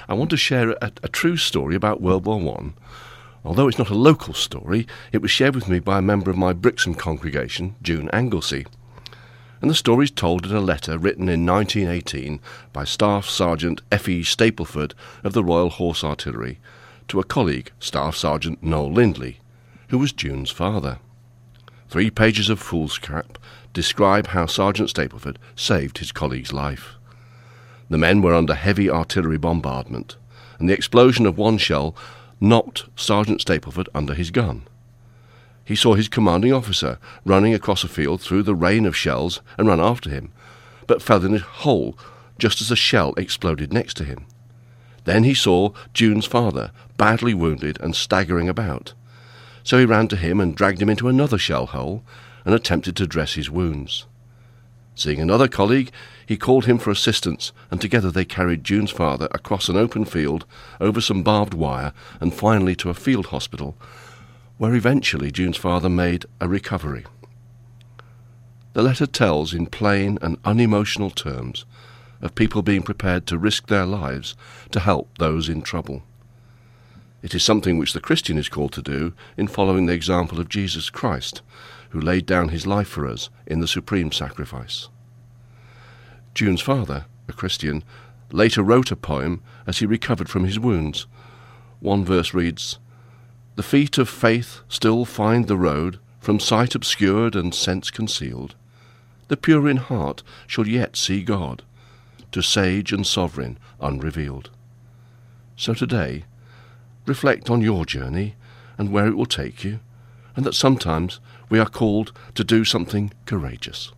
I want to share a true story about World War One. Although it's not a local story, it was shared with me by a member of my Brixham congregation, June Anglesey. And the story is told in a letter written in 1918 by Staff Sergeant F.E. Stapleford of the Royal Horse Artillery to a colleague, Staff Sergeant Noel Lindley, who was June's father. 3 pages of foolscap describe how Sergeant Stapleford saved his colleague's life. The men were under heavy artillery bombardment, and the explosion of one shell knocked Sergeant Stapleford under his gun. He saw his commanding officer running across a field through the rain of shells and ran after him, but fell in a hole just as a shell exploded next to him. Then he saw June's father, badly wounded and staggering about. So he ran to him and dragged him into another shell hole and attempted to dress his wounds. Seeing another colleague, he called him for assistance, and together they carried June's father across an open field, over some barbed wire, and finally to a field hospital, where eventually June's father made a recovery. The letter tells in plain and unemotional terms of people being prepared to risk their lives to help those in trouble. It is something which the Christian is called to do in following the example of Jesus Christ, who laid down his life for us in the supreme sacrifice. June's father, a Christian, later wrote a poem as he recovered from his wounds. One verse reads, "The feet of faith still find the road, from sight obscured and sense concealed. The pure in heart shall yet see God, to sage and sovereign unrevealed." So today, reflect on your journey and where it will take you, and that sometimes we are called to do something courageous.